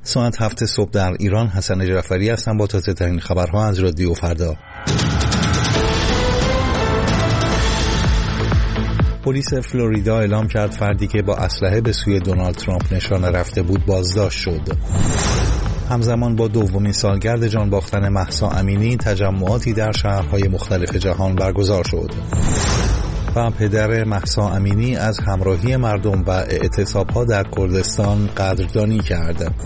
ساعت 7 صبح در ایران. حسن جعفری هستم با تازه ترین خبرها از رادیو فردا. پلیس فلوریدا اعلام کرد فردی که با اسلحه به سوی دونالد ترامپ نشانه رفته بود بازداشت شد. همزمان با دومین سالگرد جان باختن مهسا امینی تجمعاتی در شهرهای مختلف جهان برگزار شد و پدر مهسا امینی از همراهی مردم و اعتصابها در کردستان قدردانی کرد.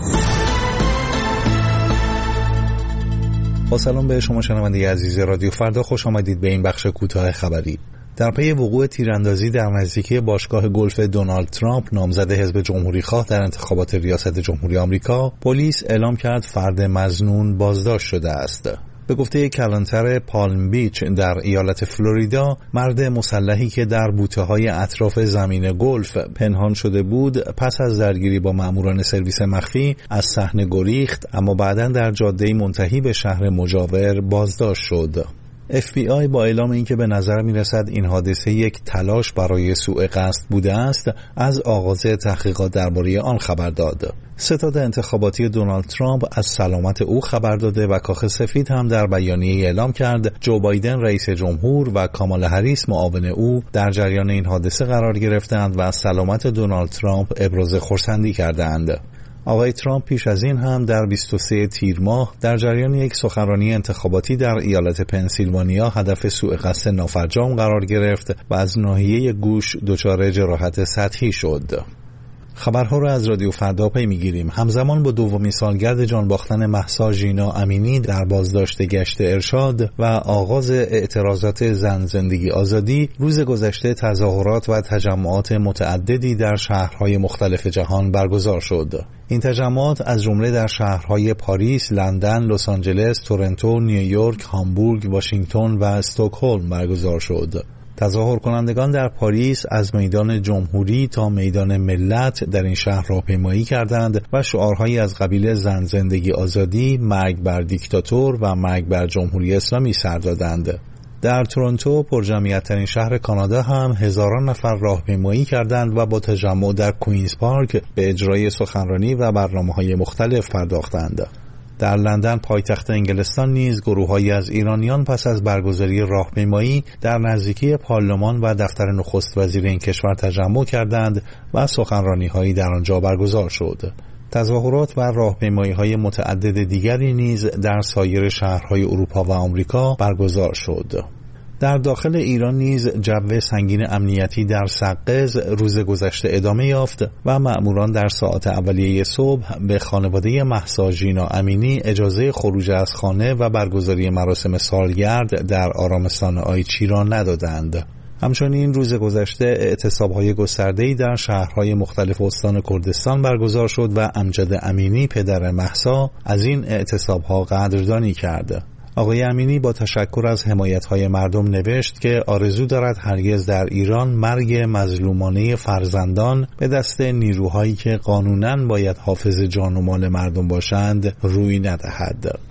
با سلام به شما شنونده عزیز رادیو فردا، خوش آمدید به این بخش کوتاه خبری. در پی وقوع تیراندازی در نزدیکی باشگاه گلف دونالد ترامپ نامزد حزب جمهوری‌خواه در انتخابات ریاست جمهوری آمریکا، پلیس اعلام کرد فرد مظنون بازداشت شده است. به گفته کلانتر پالم بیچ در ایالت فلوریدا، مرد مسلحی که در بوته‌های اطراف زمین گلف پنهان شده بود پس از درگیری با ماموران سرویس مخفی از صحنه گریخت، اما بعداً در جاده‌ای منتهی به شهر مجاور بازداشت شد. FBI با اعلام اینکه به نظر می‌رسد این حادثه یک تلاش برای سوء قصد بوده است، از آغاز تحقیقات درباره آن خبر داد. ستاد انتخاباتی دونالد ترامپ از سلامت او خبر داده و کاخ سفید هم در بیانیه اعلام کرد جو بایدن رئیس جمهور و کامالا هریس معاون او در جریان این حادثه قرار گرفتند و از سلامت دونالد ترامپ ابراز خرسندی کردند. آقای ترامپ پیش از این هم در 23 تیر ماه در جریان یک سخنرانی انتخاباتی در ایالت پنسیلوانیا هدف سوء قصد نافرجام قرار گرفت و از ناحیه گوش دچار جراحت سطحی شد. خبرها را از رادیو فردا پی میگیریم. همزمان با دومین سالگرد جان باختن مهسا ژینا امینی در بازداشت گشت ارشاد و آغاز اعتراضات زن زندگی آزادی، روز گذشته تظاهرات و تجمعات متعددی در شهرهای مختلف جهان برگزار شد. این تجمعات از جمله در شهرهای پاریس، لندن، لس آنجلس، تورنتو، نیویورک، هامبورگ، واشنگتن و استکهلم برگزار شد. تظاهر کنندگان در پاریس از میدان جمهوری تا میدان ملت در این شهر راهپیمایی کردند و شعارهایی از قبیل زن زندگی آزادی، مرگ بر دیکتاتور و مرگ بر جمهوری اسلامی سر دادند. در تورنتو، پرجمعیت‌ترین شهر کانادا، هم هزاران نفر راهپیمایی کردند و با تجمع در کوئینز پارک به اجرای سخنرانی و برنامه‌های مختلف پرداختند. در لندن، پایتخت انگلستان، نیز گروه‌هایی از ایرانیان پس از برگزاری راهپیمایی در نزدیکی پارلمان و دفتر نخست وزیر این کشور تجمع کردند و سخنرانی‌هایی در آنجا برگزار شد. تظاهرات و راهپیمایی‌های متعدد دیگری نیز در سایر شهرهای اروپا و آمریکا برگزار شد. در داخل ایران نیز جو سنگین امنیتی در سقز روز گذشته ادامه یافت و مأموران در ساعات اولیه صبح به خانواده مهسا ژینا امینی اجازه خروج از خانه و برگزاری مراسم سالگرد در آرامستان آیچی را ندادند. همچنین روز گذشته اعتصاب‌های گسترده‌ای در شهرهای مختلف استان کردستان برگزار شد و امجد امینی پدر مهسا از این اعتصاب‌ها قدردانی کرد. آقای امینی با تشکر از حمایت‌های مردم نوشت که آرزو دارد هرگز در ایران مرگ مظلومانه فرزندان به دست نیروهایی که قانوناً باید حافظ جان و مال مردم باشند روی ندهد.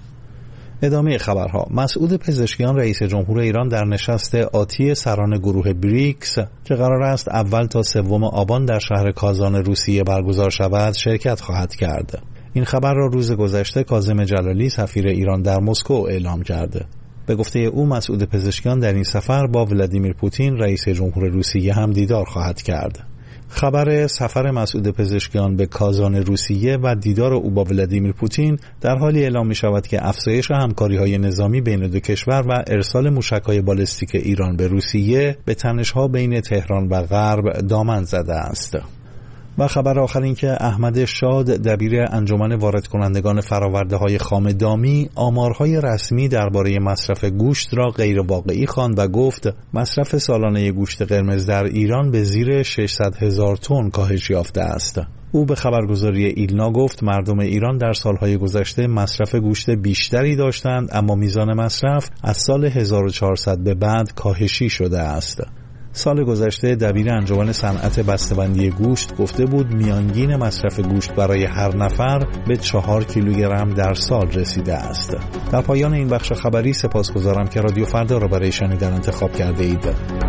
ادامه خبرها. مسعود پزشکیان رئیس جمهور ایران در نشست آتی سران گروه بریکس که قرار است اول تا سوم آبان در شهر کازان روسیه برگزار شود شرکت خواهد کرد. این خبر را روز گذشته کاظم جلالی سفیر ایران در مسکو اعلام کرده. به گفته او مسعود پزشکیان در این سفر با ولادیمیر پوتین رئیس جمهور روسیه هم دیدار خواهد کرد. خبر سفر مسعود پزشکیان به کازان روسیه و دیدار او با ولادیمیر پوتین در حالی اعلام می شود که افزایش همکاری‌های نظامی بین دو کشور و ارسال موشک‌های بالستیک ایران به روسیه به تنش‌ها بین تهران و غرب دامن زده است. و خبر آخر این که احمد شاد دبیر انجمن وارد کنندگان فرآورده‌های خام دامی آمارهای رسمی درباره مصرف گوشت را غیر واقعی خواند و گفت مصرف سالانه گوشت قرمز در ایران به زیر 600,000 تن کاهش یافته است. او به خبرگزاری ایلنا گفت مردم ایران در سالهای گذشته مصرف گوشت بیشتری داشتند، اما میزان مصرف از سال 1400 به بعد کاهشی شده است. سال گذشته دبیر انجمن صنعت بسته‌بندی گوشت گفته بود میانگین مصرف گوشت برای هر نفر به 4 کیلوگرم در سال رسیده است. در پایان این بخش خبری سپاسگزارم که رادیو فردا را برای شنیدن انتخاب کرده اید.